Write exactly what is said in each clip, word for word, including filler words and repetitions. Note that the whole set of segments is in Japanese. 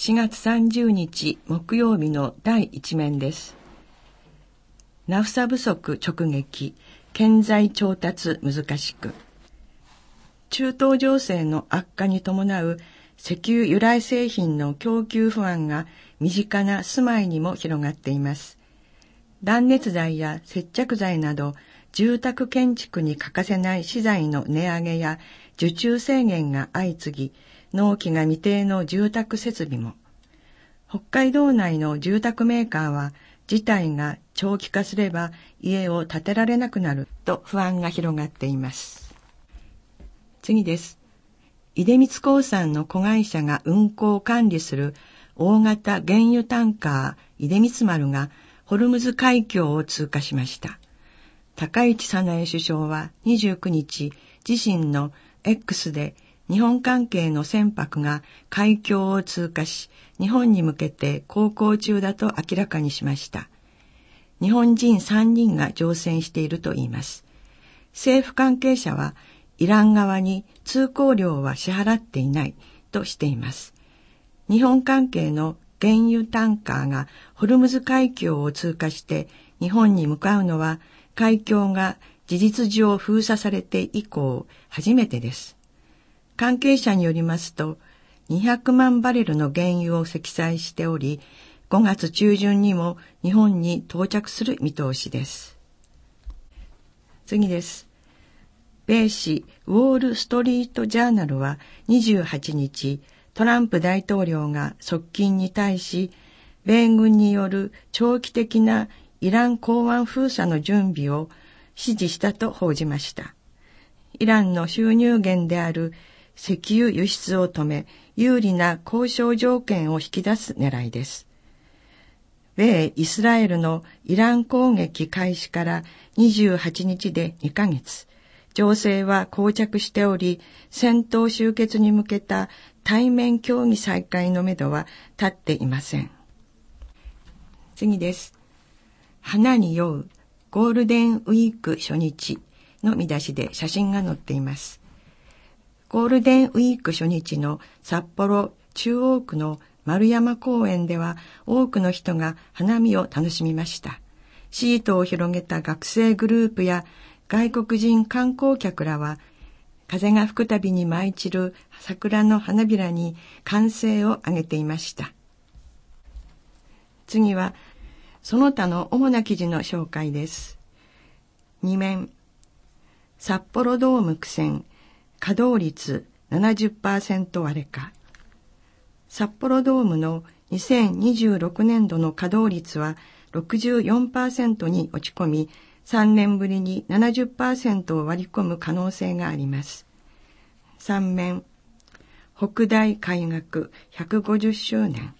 しがつさんじゅうにち木曜日のだいいち面です。ナフサ不足直撃、建材調達難しく。中東情勢の悪化に伴う石油由来製品の供給不安が身近な住まいにも広がっています。断熱材や接着剤など住宅建築に欠かせない資材の値上げや受注制限が相次ぎ、納期が未定の住宅設備も。北海道内の住宅メーカーは事態が長期化すれば家を建てられなくなると不安が広がっています。次です。出光興産の子会社が運航を管理する大型原油タンカー出光丸がホルムズ海峡を通過しました。高市早苗首相はにじゅうくにち、自身の X で日本関係の船舶が海峡を通過し、日本に向けて航行中だと明らかにしました。日本人さんにんが乗船しているといいます。政府関係者は、イラン側に通行料は支払っていないとしています。日本関係の原油タンカーがホルムズ海峡を通過して日本に向かうのは、海峡が事実上封鎖されて以降初めてです。関係者によりますと、にひゃくまんバレルの原油を積載しており、ごがつちゅうじゅんにも日本に到着する見通しです。次です。米紙ウォール・ストリート・ジャーナルはにじゅうはちにち、トランプ大統領が側近に対し、米軍による長期的なイラン港湾封鎖の準備を指示したと報じました。イランの収入源である石油輸出を止め、有利な交渉条件を引き出す狙いです。米イスラエルのイラン攻撃開始からにじゅうはちにちでにかげつ、情勢は膠着しており、戦闘終結に向けた対面協議再開のめどは立っていません。次です。花に酔うゴールデンウィーク初日の見出しで写真が載っています。ゴールデンウィーク初日の札幌中央区の丸山公園では多くの人が花見を楽しみました。シートを広げた学生グループや外国人観光客らは風が吹くたびに舞い散る桜の花びらに歓声を上げていました。次はその他の主な記事の紹介です。に面、札幌ドーム苦戦、稼働率 ななじゅっパーセント 割れか。札幌ドームのにせんにじゅうろくねんどの稼働率は ろくじゅうよんパーセント に落ち込み、さんねんぶりに ななじゅっパーセント を割り込む可能性があります。さん面、北大開学ひゃくごじゅっしゅうねん。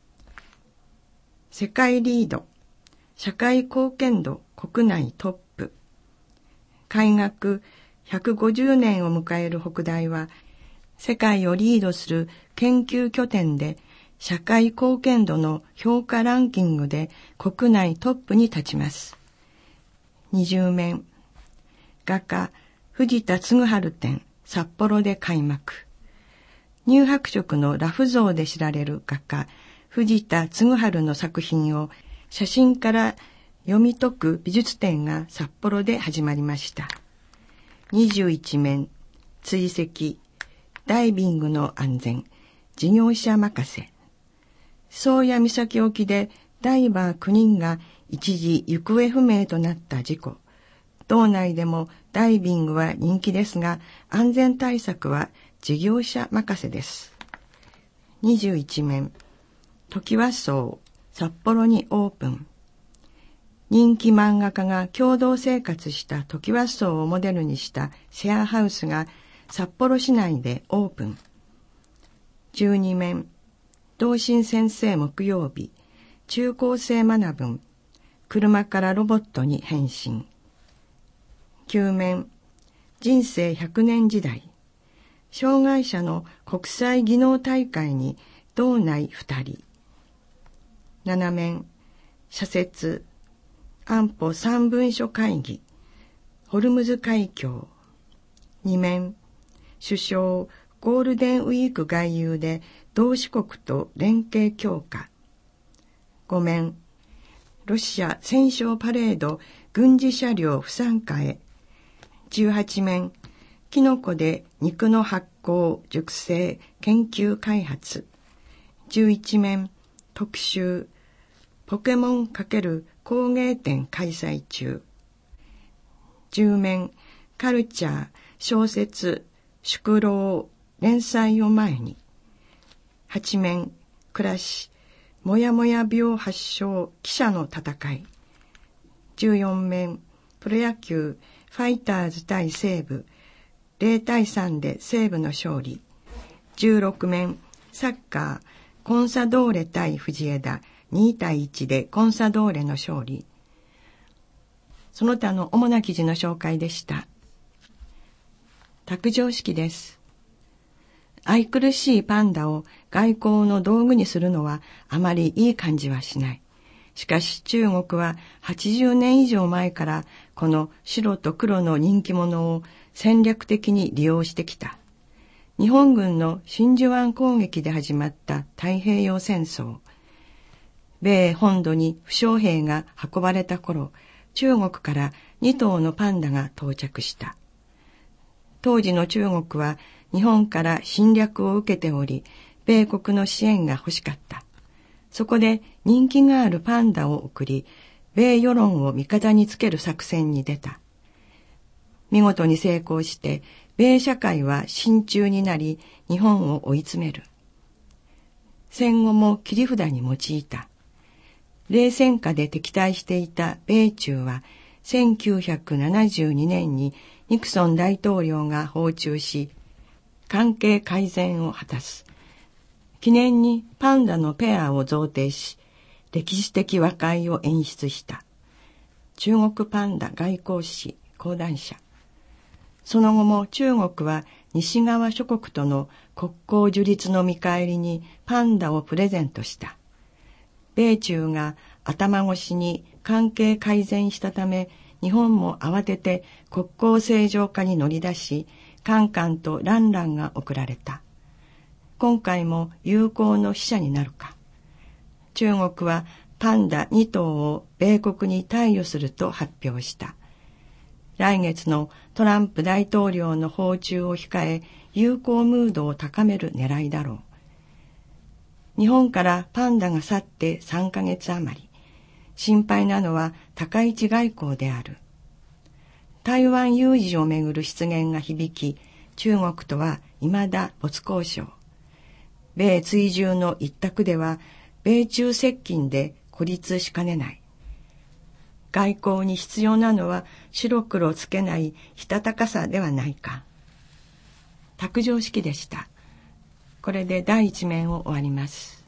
世界リード、社会貢献度国内トップ。開学ひゃくごじゅうねんを迎える北大は、世界をリードする研究拠点で、社会貢献度の評価ランキングで国内トップに立ちます。にじゅう面、画家藤田嗣治展札幌で開幕。乳白色の裸婦像で知られる画家藤田嗣治の作品を写真から読み解く美術展が札幌で始まりました。にじゅういち面、追跡、ダイビングの安全、事業者任せ。宗谷岬沖でダイバーきゅうにんが一時行方不明となった事故。道内でもダイビングは人気ですが、安全対策は事業者任せです。にじゅういち面、トキワ荘、札幌にオープン。人気漫画家が共同生活したトキワ荘をモデルにしたシェアハウスが札幌市内でオープン。じゅうに面、同心先生木曜日、中高生学ぶん、車からロボットに変身。きゅう面、人生ひゃくねん時代、障害者の国際技能大会に道内ふたり。なな面、社説、安保三文書会議、ホルムズ海峡。に面、首相、ゴールデンウィーク外遊で同志国と連携強化。ご面、ロシア戦勝パレード軍事車両不参加へ。じゅうはち面、キノコで肉の発酵、熟成、研究開発。じゅういち面、特集、ポケモン×工芸展開催中。じゅう面、カルチャー、小説、宿老、連載を前に。はち面、暮らし、もやもや病発症、記者の戦い。じゅうよん面、プロ野球、ファイターズ対西武、ゼロ対さんで西武の勝利。じゅうろく面、サッカー、コンサドーレ対藤枝、に対いちでコンサドーレの勝利。その他の主な記事の紹介でした。卓上式です。愛くるしいパンダを外交の道具にするのはあまりいい感じはしない。しかし中国ははちじゅうねん以上前からこの白と黒の人気者を戦略的に利用してきた。日本軍の真珠湾攻撃で始まった太平洋戦争。米本土に負傷兵が運ばれた頃、中国からに頭のパンダが到着した。当時の中国は日本から侵略を受けており、米国の支援が欲しかった。そこで人気があるパンダを送り、米世論を味方につける作戦に出た。見事に成功して、米社会は親中になり、日本を追い詰める。戦後も切り札に用いた。冷戦下で敵対していた米中は、せんきゅうひゃくななじゅうに年にニクソン大統領が訪中し、関係改善を果たす。記念にパンダのペアを贈呈し、歴史的和解を演出した。中国パンダ外交史講談社。その後も中国は西側諸国との国交樹立の見返りにパンダをプレゼントした。米中が頭越しに関係改善したため、日本も慌てて国交正常化に乗り出し、カンカンとランランが贈られた。今回も友好の使者になるか。中国はパンダに頭を米国に貸与すると発表した。来月のトランプ大統領の訪中を控え、友好ムードを高める狙いだろう。日本からパンダが去ってさんかげつ余り。心配なのは高市外交である。台湾有事をめぐる失言が響き、中国とは未だ没交渉。米追従の一択では、米中接近で孤立しかねない。外交に必要なのは白黒つけないしたたかさではないか。卓上式でした。これで第一面を終わります。